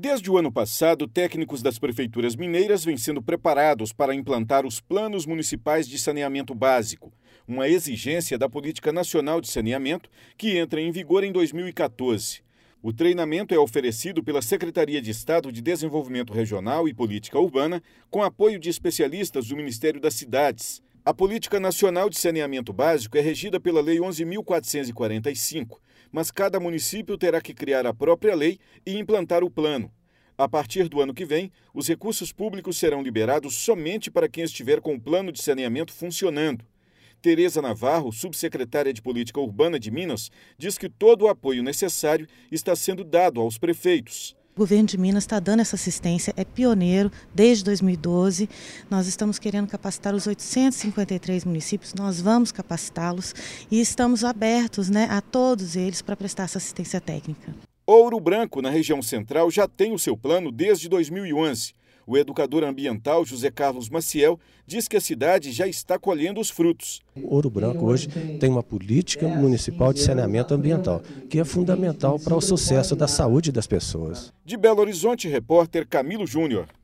Desde o ano passado, técnicos das prefeituras mineiras vêm sendo preparados para implantar os planos municipais de saneamento básico, uma exigência da Política Nacional de Saneamento que entra em vigor em 2014. O treinamento é oferecido pela Secretaria de Estado de Desenvolvimento Regional e Política Urbana, com apoio de especialistas do Ministério das Cidades. A Política Nacional de Saneamento Básico é regida pela Lei 11.445, mas cada município terá que criar a própria lei e implantar o plano. A partir do ano que vem, os recursos públicos serão liberados somente para quem estiver com o plano de saneamento funcionando. Tereza Navarro, subsecretária de Política Urbana de Minas, diz que todo o apoio necessário está sendo dado aos prefeitos. O governo de Minas está dando essa assistência, é pioneiro desde 2012. Nós estamos querendo capacitar os 853 municípios, nós vamos capacitá-los e estamos abertos, a todos eles para prestar essa assistência técnica. Ouro Branco, na região central, já tem o seu plano desde 2011. O educador ambiental José Carlos Maciel diz que a cidade já está colhendo os frutos. Ouro Branco hoje tem uma política municipal de saneamento ambiental, que é fundamental para o sucesso da saúde das pessoas. De Belo Horizonte, repórter Camilo Júnior.